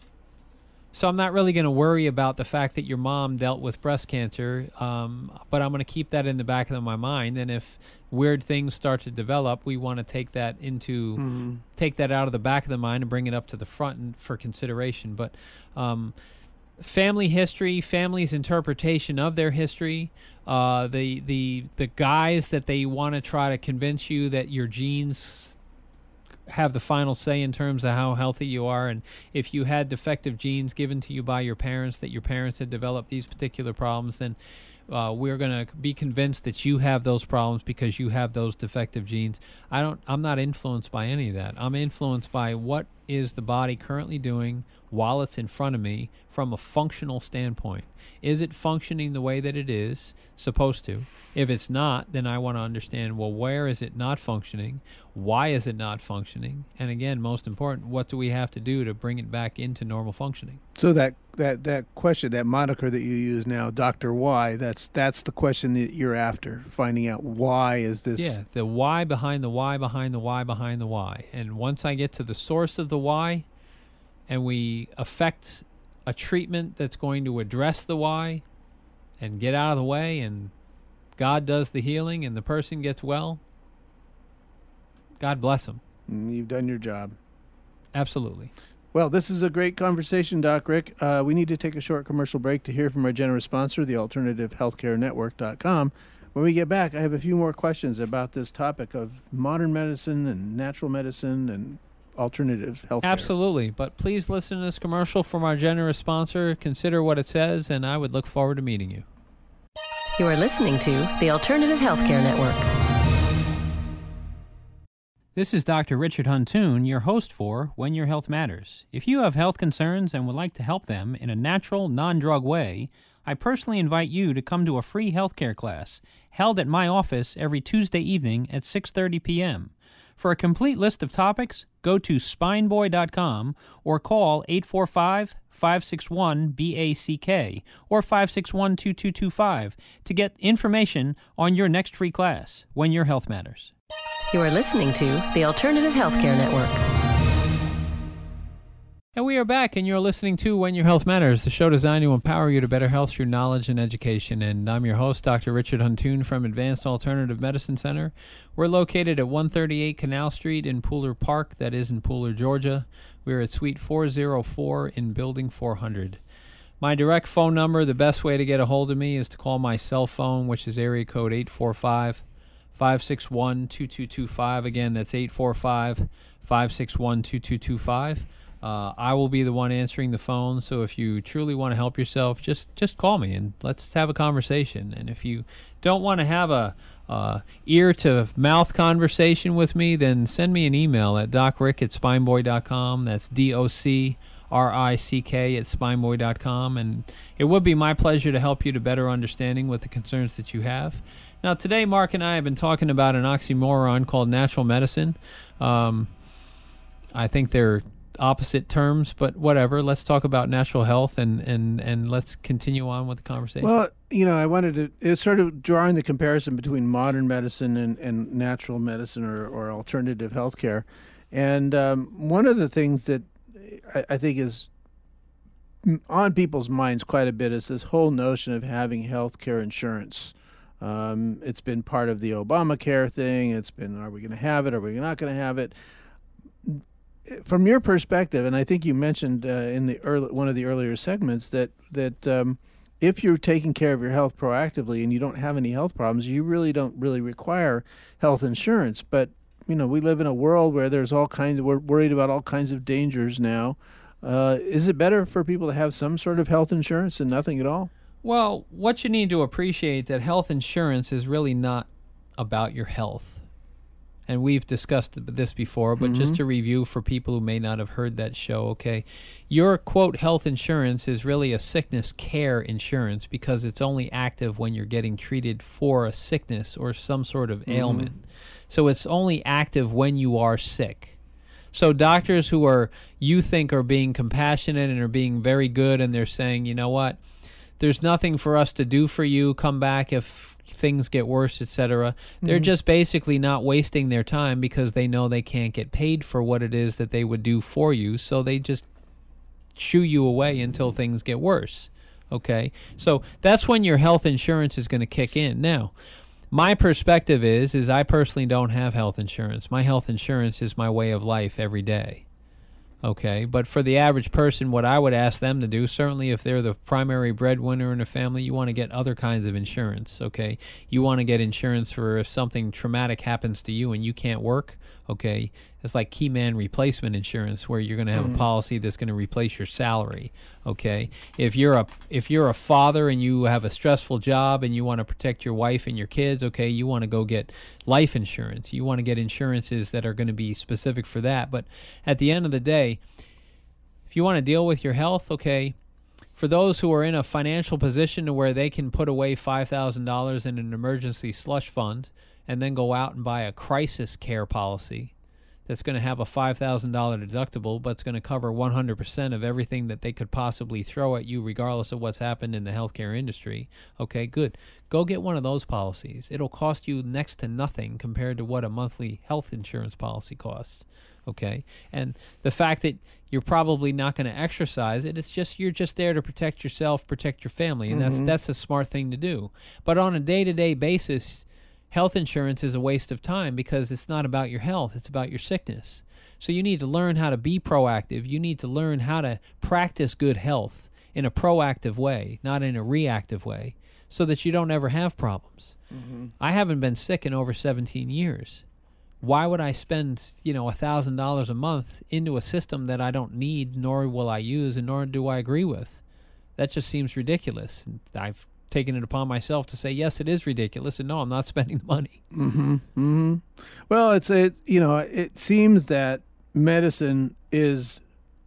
So I'm not really going to worry about the fact that your mom dealt with breast cancer, um, but I'm going to keep that in the back of my mind. And if weird things start to develop, we want to take that into Mm-hmm. take that out of the back of the mind and bring it up to the front and for consideration. But um, family history, family's interpretation of their history, uh, the the the guys that they want to try to convince you that your genes have the final say in terms of how healthy you are, and if you had defective genes given to you by your parents, that your parents had developed these particular problems, then uh, we're going to be convinced that you have those problems because you have those defective genes. I don't. I'm not influenced by any of that. I'm influenced by what is the body currently doing while it's in front of me from a functional standpoint. Is it functioning the way that it is supposed to? If it's not, then I want to understand, well, where is it not functioning? Why is it not functioning? And again, most important, what do we have to do to bring it back into normal functioning? So that, that, that question, that moniker that you use now, Doctor Why, that's that's the question that you're after, finding out why is this. Yeah, the why behind the why behind the why behind the why. And once I get to the source of the why, and we affect a treatment that's going to address the why and get out of the way, and God does the healing and the person gets well, God bless them. You've done your job. Absolutely. Well, this is a great conversation, Doc Rick. Uh, we need to take a short commercial break to hear from our generous sponsor, the alternative healthcare network dot com. When we get back, I have a few more questions about this topic of modern medicine and natural medicine and alternative healthcare. Absolutely. But please listen to this commercial from our generous sponsor. Consider what it says, and I would look forward to meeting you. You are listening to the Alternative Healthcare Network. This is Doctor Richard Huntoon, your host for When Your Health Matters. If you have health concerns and would like to help them in a natural, non-drug way, I personally invite you to come to a free healthcare class held at my office every Tuesday evening at six thirty p.m. For a complete list of topics, go to spine boy dot com or call eight four five, five six one, B A C K or five six one, two two two five to get information on your next free class, When Your Health Matters. You are listening to the Alternative Healthcare Network. And we are back, and you're listening to When Your Health Matters, the show designed to empower you to better health through knowledge and education. And I'm your host, Doctor Richard Huntoon from Advanced Alternative Medicine Center. We're located at one thirty-eight Canal Street in Pooler Park, that is in Pooler, Georgia. We're at Suite four oh four in Building four hundred. My direct phone number, the best way to get a hold of me is to call my cell phone, which is area code eight four five, five six one, two two two five. Again, that's eight four five, five six one, two two two five. Uh, I will be the one answering the phone, so if you truly want to help yourself, just just call me and let's have a conversation. And if you don't want to have a uh, ear-to-mouth conversation with me, then send me an email at docrick at spine boy dot com. That's D O C R I C K at spine boy dot com. And it would be my pleasure to help you to better understanding with the concerns that you have. Now, today, Mark and I have been talking about an oxymoron called natural medicine. Um, I think they're opposite terms, but whatever. Let's talk about natural health and, and, and let's continue on with the conversation. Well, you know, I wanted to, it's sort of drawing the comparison between modern medicine and, and natural medicine or, or alternative healthcare. And um, one of the things that I, I think is on people's minds quite a bit is this whole notion of having healthcare insurance. Um, it's been part of the Obamacare thing. It's been, are we going to have it? Are we not going to have it? From your perspective, and I think you mentioned uh, in the early, one of the earlier segments that that um, if you're taking care of your health proactively and you don't have any health problems, you really don't really require health insurance. But you know, we live in a world where there's all kinds of, we're worried about all kinds of dangers now. Uh, is it better for people to have some sort of health insurance than nothing at all? Well, what you need to appreciate that health insurance is really not about your health. and we've discussed this before, but Mm-hmm. just to review for people who may not have heard that show, okay, your, quote, health insurance is really a sickness care insurance because it's only active when you're getting treated for a sickness or some sort of ailment. So it's only active when you are sick. So doctors who are, you think are being compassionate and are being very good, and they're saying, you know what, there's nothing for us to do for you, come back if things get worse, et cetera. They're just basically not wasting their time because they know they can't get paid for what it is that they would do for you, so they just shoo you away until things get worse. Okay? So that's when your health insurance is going to kick in. Now, my perspective is, is I personally don't have health insurance. My health insurance is my way of life every day. Okay, but for the average person, what I would ask them to do, certainly if they're the primary breadwinner in a family, you want to get other kinds of insurance, okay? You want to get insurance for if something traumatic happens to you and you can't work, okay? It's like key man replacement insurance where you're going to have a policy that's going to replace your salary, okay? If you're a if you're a father and you have a stressful job and you want to protect your wife and your kids, okay, you want to go get life insurance. You want to get insurances that are going to be specific for that. But at the end of the day, if you want to deal with your health, okay, for those who are in a financial position to where they can put away five thousand dollars in an emergency slush fund and then go out and buy a crisis care policy that's going to have a five thousand dollars deductible, but it's going to cover one hundred percent of everything that they could possibly throw at you regardless of what's happened in the healthcare industry. Okay, good. Go get one of those policies. It'll cost you next to nothing compared to what a monthly health insurance policy costs. Okay, and the fact that you're probably not going to exercise it, it's just you're just there to protect yourself, protect your family, and that's that's a smart thing to do. But on a day-to-day basis, health insurance is a waste of time because it's not about your health, it's about your sickness. So you need to learn how to be proactive. You need to learn how to practice good health in a proactive way, not in a reactive way, so that you don't ever have problems. Mm-hmm. I haven't been sick in over seventeen years. Why would I spend, you know, one thousand dollars a month into a system that I don't need, nor will I use, and nor do I agree with? That just seems ridiculous. And I've taken it upon myself to say, yes, it is ridiculous, and no, I'm not spending the money. Mm-hmm. Mm-hmm. Well, it's a, you know, it seems that medicine is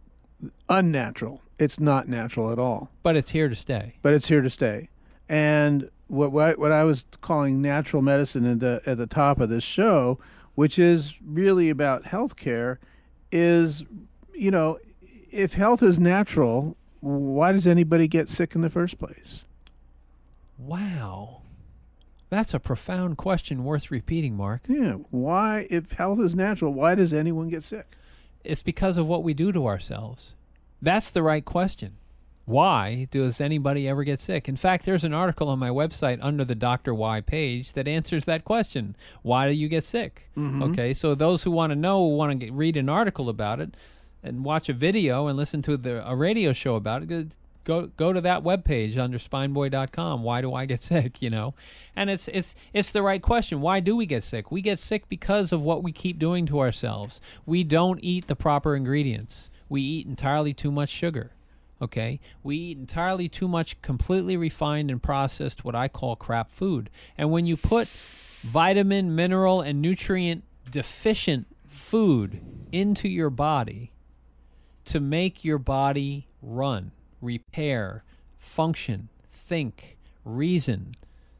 unnatural. It's not natural at all. But it's here to stay. But it's here to stay. And what what, what I was calling natural medicine at the, at the top of this show, which is really about healthcare, is, you know, if health is natural, why does anybody get sick in the first place? Wow. That's a profound question worth repeating, Mark. Yeah. Why, if health is natural, why does anyone get sick? It's because of what we do to ourselves. That's the right question. Why does anybody ever get sick? In fact, there's an article on my website under the Doctor Why page that answers that question. Why do you get sick? Mm-hmm. Okay, so those who want to know, want to get, read an article about it and watch a video and listen to the, a radio show about it, go go to that webpage under spine boy dot com. Why do I get sick, you know? And it's it's it's the right question. Why do we get sick? We get sick because of what we keep doing to ourselves. We don't eat the proper ingredients. We eat entirely too much sugar. Okay, we eat entirely too much completely refined and processed, what I call crap food. And when you put vitamin, mineral, and nutrient deficient food into your body to make your body run, repair, function, think, reason,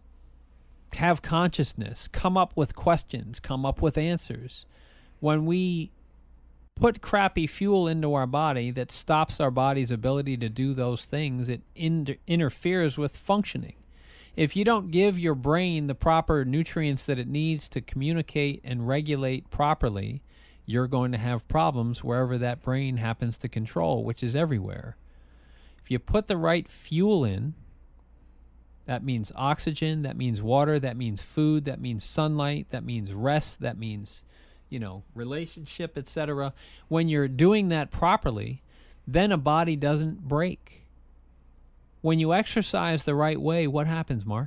have consciousness, come up with questions, come up with answers, when we put crappy fuel into our body that stops our body's ability to do those things, it in- interferes with functioning. If you don't give your brain the proper nutrients that it needs to communicate and regulate properly, you're going to have problems wherever that brain happens to control, which is everywhere. If you put the right fuel in, that means oxygen, that means water, that means food, that means sunlight, that means rest, that means, you know, relationship, et cetera. When you're doing that properly, then a body doesn't break. When you exercise the right way, what happens, Mark?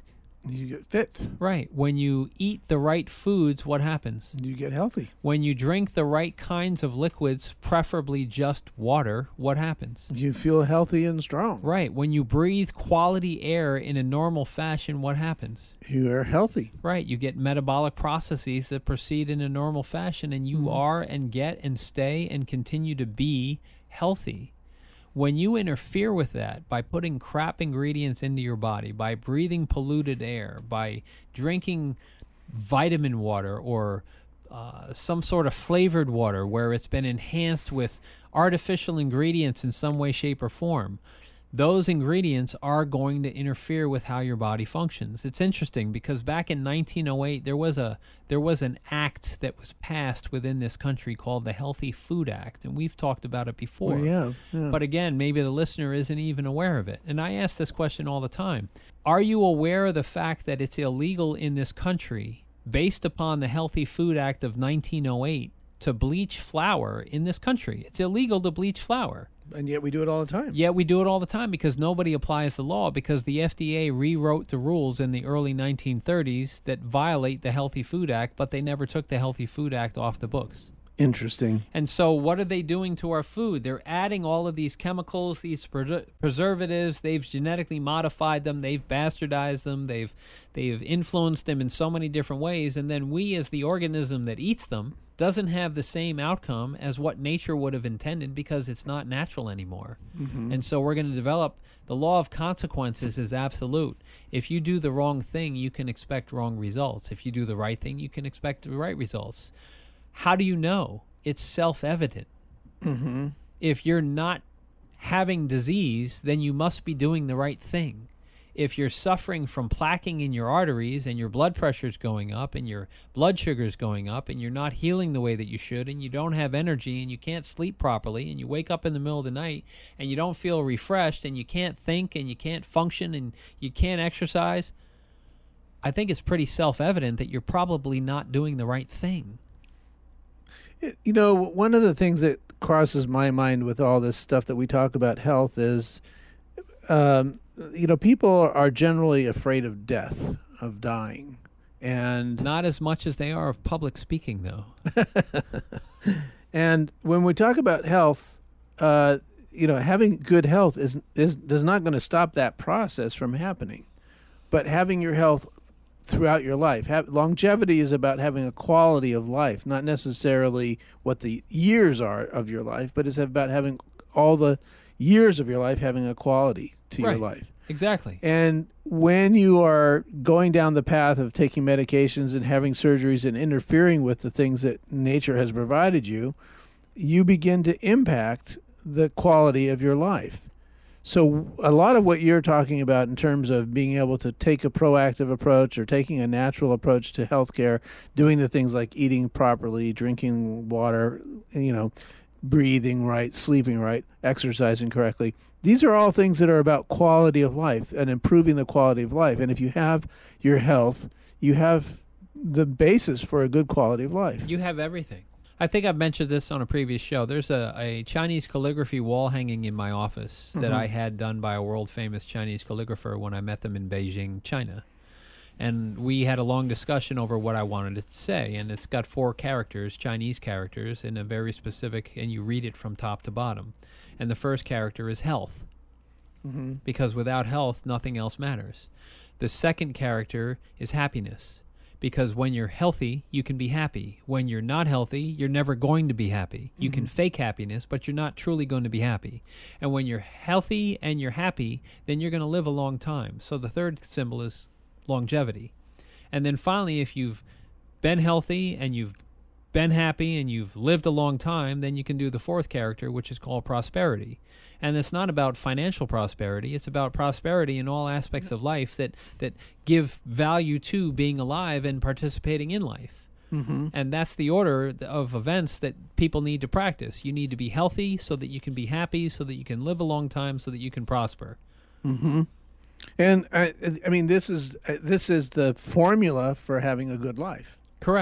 You get fit. Right. When you eat the right foods, what happens? You get healthy. When you drink the right kinds of liquids, preferably just water, what happens? You feel healthy and strong. Right. When you breathe quality air in a normal fashion, what happens? You are healthy. Right. You get metabolic processes that proceed in a normal fashion, and you mm-hmm. are and get and stay and continue to be healthy. When you interfere with that by putting crap ingredients into your body, by breathing polluted air, by drinking vitamin water or uh, some sort of flavored water where it's been enhanced with artificial ingredients in some way, shape, or form, those ingredients are going to interfere with how your body functions. It's interesting because back in nineteen oh eight, there was a there was an act that was passed within this country called the Healthy Food Act, and we've talked about it before. Well, yeah, yeah. But again, maybe the listener isn't even aware of it. And I ask this question all the time. Are you aware of the fact that it's illegal in this country, based upon the Healthy Food Act of nineteen oh eight, to bleach flour in this country? It's illegal to bleach flour. And yet we do it all the time. Yet we do it all the time because nobody applies the law, because the F D A rewrote the rules in the early nineteen thirties that violate the Healthy Food Act, but they never took the Healthy Food Act off the books. Interesting. And so what are they doing to our food? They're adding all of these chemicals, these pre- preservatives. They've genetically modified them. They've bastardized them. They've they've influenced them in so many different ways. And then we, as the organism that eats them, doesn't have the same outcome as what nature would have intended because it's not natural anymore. Mm-hmm. And so we're going to develop the law of consequences is absolute. If you do the wrong thing, you can expect wrong results. If you do the right thing, you can expect the right results. How do you know? It's self-evident. Mm-hmm. If you're not having disease, then you must be doing the right thing. If you're suffering from plaquing in your arteries and your blood pressure's going up and your blood sugar's going up and you're not healing the way that you should and you don't have energy and you can't sleep properly and you wake up in the middle of the night and you don't feel refreshed and you can't think and you can't function and you can't exercise, I think it's pretty self-evident that you're probably not doing the right thing. You know, one of the things that crosses my mind with all this stuff that we talk about health is, um, you know, people are generally afraid of death, of dying. And not as much as they are of public speaking, though. And when we talk about health, uh, you know, having good health is is is not going to stop that process from happening. But having your health throughout your life. Have, longevity is about having a quality of life, not necessarily what the years are of your life, but it's about having all the years of your life having a quality to right. your life. Exactly. And when you are going down the path of taking medications and having surgeries and interfering with the things that nature has provided you, you begin to impact the quality of your life. So a lot of what you're talking about in terms of being able to take a proactive approach or taking a natural approach to healthcare, doing the things like eating properly, drinking water, you know, breathing right, sleeping right, exercising correctly, these are all things that are about quality of life and improving the quality of life. And if you have your health, you have the basis for a good quality of life. You have everything. I think I've mentioned this on a previous show. There's a, a Chinese calligraphy wall hanging in my office that mm-hmm. I had done by a world-famous Chinese calligrapher when I met them in Beijing, China. And we had a long discussion over what I wanted it to say. And it's got four characters, Chinese characters, in a very specific, and you read it from top to bottom. And the first character is health, mm-hmm. because without health, nothing else matters. The second character is happiness. Because when you're healthy, you can be happy. When you're not healthy, you're never going to be happy. You mm-hmm. can fake happiness, but you're not truly going to be happy. And when you're healthy and you're happy, then you're going to live a long time. So the third symbol is longevity. And then finally, if you've been healthy and you've been happy and you've lived a long time, then you can do the fourth character, which is called prosperity. And it's not about financial prosperity. It's about prosperity in all aspects of life that, that give value to being alive and participating in life. Mm-hmm. And that's the order of events that people need to practice. You need to be healthy so that you can be happy, so that you can live a long time, so that you can prosper. Mm-hmm. And, I, I mean, this is uh, this is the formula for having a good life. Correct.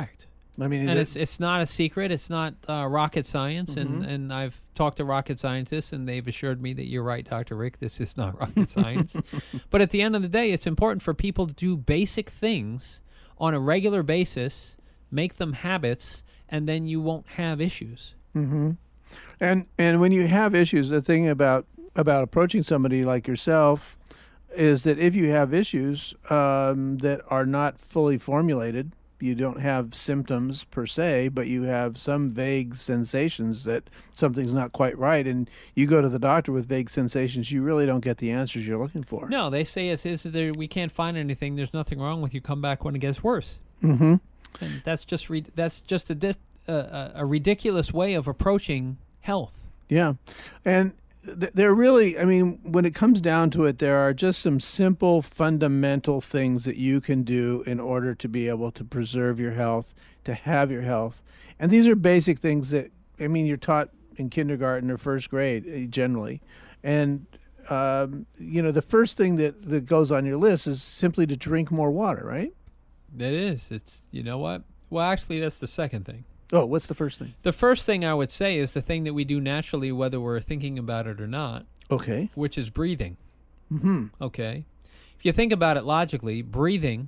I mean, and it- it's it's not a secret. It's not uh, rocket science. And, and I've talked to rocket scientists, and they've assured me that you're right, Doctor Rick. This is not rocket science. But at the end of the day, it's important for people to do basic things on a regular basis, make them habits, and then you won't have issues. Mm-hmm. And and when you have issues, the thing about about approaching somebody like yourself is that if you have issues um, that are not fully formulated, you don't have symptoms per se, but you have some vague sensations that something's not quite right, and you go to the doctor with vague sensations, you really don't get the answers you're looking for. No, they say it's, it's there. We can't find anything. There's nothing wrong with you. Come back when it gets worse. Mm-hmm. And that's just re- that's just a, dis- uh, a a ridiculous way of approaching health. Yeah. And th- they're really, I mean, when it comes down to it, there are just some simple, fundamental things that you can do in order to be able to preserve your health, to have your health. And these are basic things that, I mean, you're taught in kindergarten or first grade uh, generally. And, um, you know, the first thing that, that goes on your list is simply to drink more water, right? That is. It's, you know what? Well, actually, that's the second thing. Oh, what's the first thing? The first thing I would say is the thing that we do naturally, whether we're thinking about it or not, Okay. which is breathing. Mm-hmm. Okay. If you think about it logically, breathing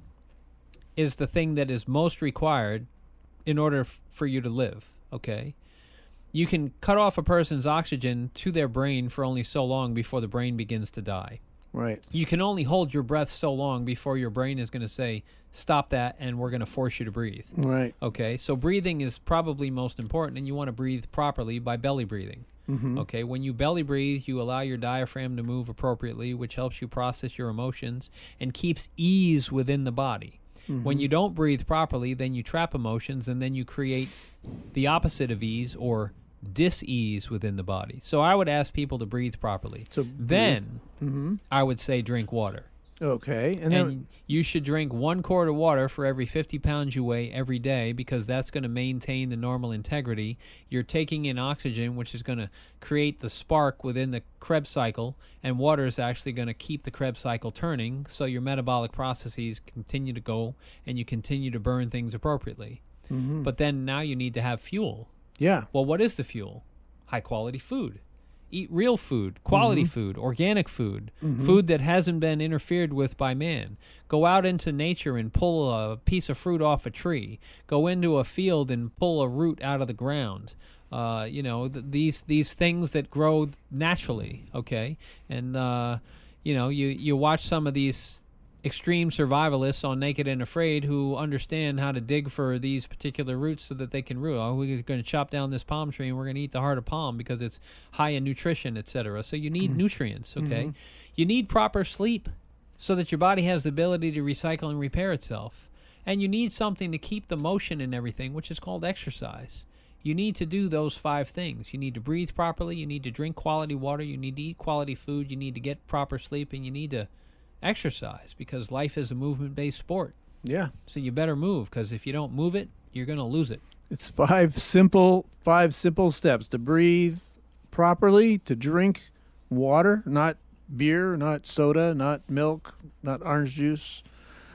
is the thing that is most required in order f- for you to live. Okay. You can cut off a person's oxygen to their brain for only so long before the brain begins to die. Right. You can only hold your breath so long before your brain is going to say, stop that, and we're going to force you to breathe. Right. Okay, so breathing is probably most important, and you want to breathe properly by belly breathing. Mm-hmm. Okay, when you belly breathe, you allow your diaphragm to move appropriately, which helps you process your emotions and keeps ease within the body. Mm-hmm. When you don't breathe properly, then you trap emotions, and then you create the opposite of ease, or dis-ease within the body. So I would ask people to breathe properly. So then Mm-hmm. I would say drink water. Okay. And, And, then, you should drink one quart of water for every fifty pounds you weigh every day, because that's going to maintain the normal integrity. You're taking in oxygen, which is going to create the spark within the Krebs cycle, and water is actually going to keep the Krebs cycle turning, so your metabolic processes continue to go and you continue to burn things appropriately. mm-hmm. But then now you need to have fuel. yeah. Well, what is the fuel? High quality food. Eat real food, quality Mm-hmm. food, organic food, food that hasn't been interfered with by man. Go out into nature and pull a piece of fruit off a tree. Go into a field and pull a root out of the ground. Uh, you know, th- these these things that grow naturally, okay? And, uh, you know, you, you watch some of these extreme survivalists on Naked and Afraid who understand how to dig for these particular roots so that they can root. Oh, we're going to chop down this palm tree and we're going to eat the heart of palm because it's high in nutrition, et cetera. So you need nutrients, okay? You need proper sleep so that your body has the ability to recycle and repair itself. And you need something to keep the motion and everything, which is called exercise. You need to do those five things. You need to breathe properly. You need to drink quality water. You need to eat quality food. You need to get proper sleep. And you need to exercise, because life is a movement-based sport. Yeah. So you better move, because if you don't move it, you're going to lose it. It's five simple five simple steps to breathe properly, to drink water, not beer, not soda, not milk, not orange juice,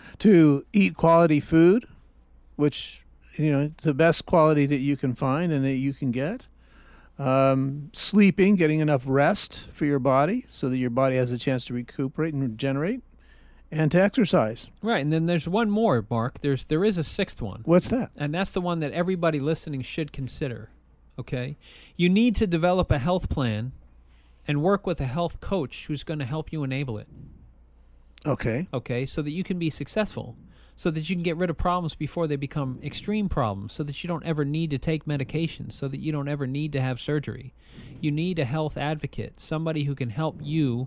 to eat quality food, which, you know, the best quality that you can find and that you can get. Um, sleeping, getting enough rest for your body so that your body has a chance to recuperate and regenerate, and to exercise. Right, and then there's one more, Mark. There's there is a sixth one. What's that? And that's the one that everybody listening should consider, okay? You need to develop a health plan and work with a health coach who's going to help you enable it, Okay. okay, so that you can be successful, so that you can get rid of problems before they become extreme problems, so that you don't ever need to take medications, so that you don't ever need to have surgery. You need a health advocate, somebody who can help you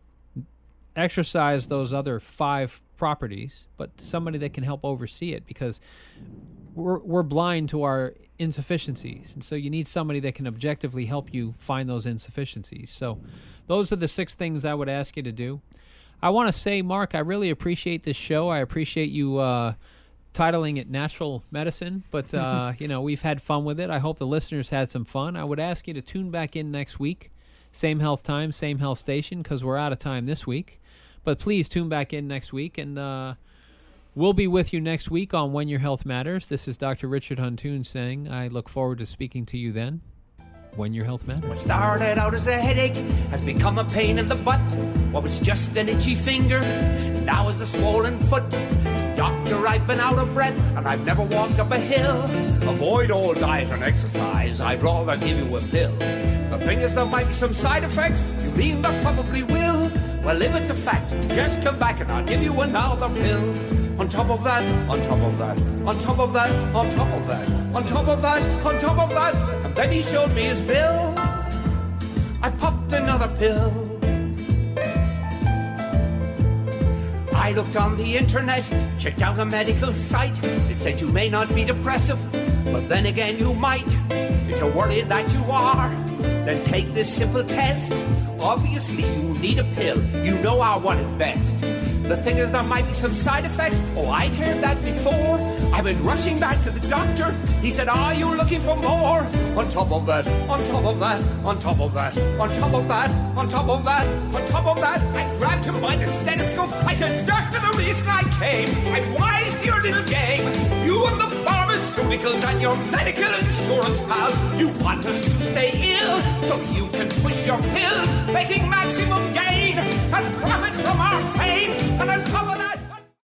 exercise those other five properties, but somebody that can help oversee it, because we're we're blind to our insufficiencies, and so you need somebody that can objectively help you find those insufficiencies. So those are the six things I would ask you to do. I want to say, Mark, I really appreciate this show. I appreciate you uh, titling it Natural Medicine, but uh, you know, we've had fun with it. I hope the listeners had some fun. I would ask you to tune back in next week, same health time, same health station, because we're out of time this week. But please tune back in next week, and uh, We'll be with you next week on When Your Health Matters. This is Doctor Richard Huntoon saying I look forward to speaking to you then. When Your Health Matters. What started out as a headache has become a pain in the butt. What was just an itchy finger now is a swollen foot. Doctor, I've been out of breath and I've never walked up a hill. Avoid all diet and exercise, I'd rather give you a pill. The thing is, there might be some side effects. You mean there probably will? Well, if it's a fact, just come back and I'll give you another pill. On top of that, on top of that, on top of that, on top of that, on top of that, on top of that. And then he showed me his bill. I popped another pill. I looked on the internet, checked out a medical site. It said you may not be depressive, but then again you might. If you're worried that you are, then take this simple test. Obviously you need a pill, you know our one is best. The thing is, there might be some side effects. Oh, I'd heard that before. I've been rushing back to the doctor. He said, are you looking for more? On top of that, on top of that, on top of that, on top of that, on top of that, on top of that. I grabbed him by the stethoscope. I said, doctor, the reason I came, I'm wise to your little game. You and the pharmaceuticals and your medical insurance pals, you want us to stay ill so you can push your pills, making maximum gain and profit from our pain. And on top of that,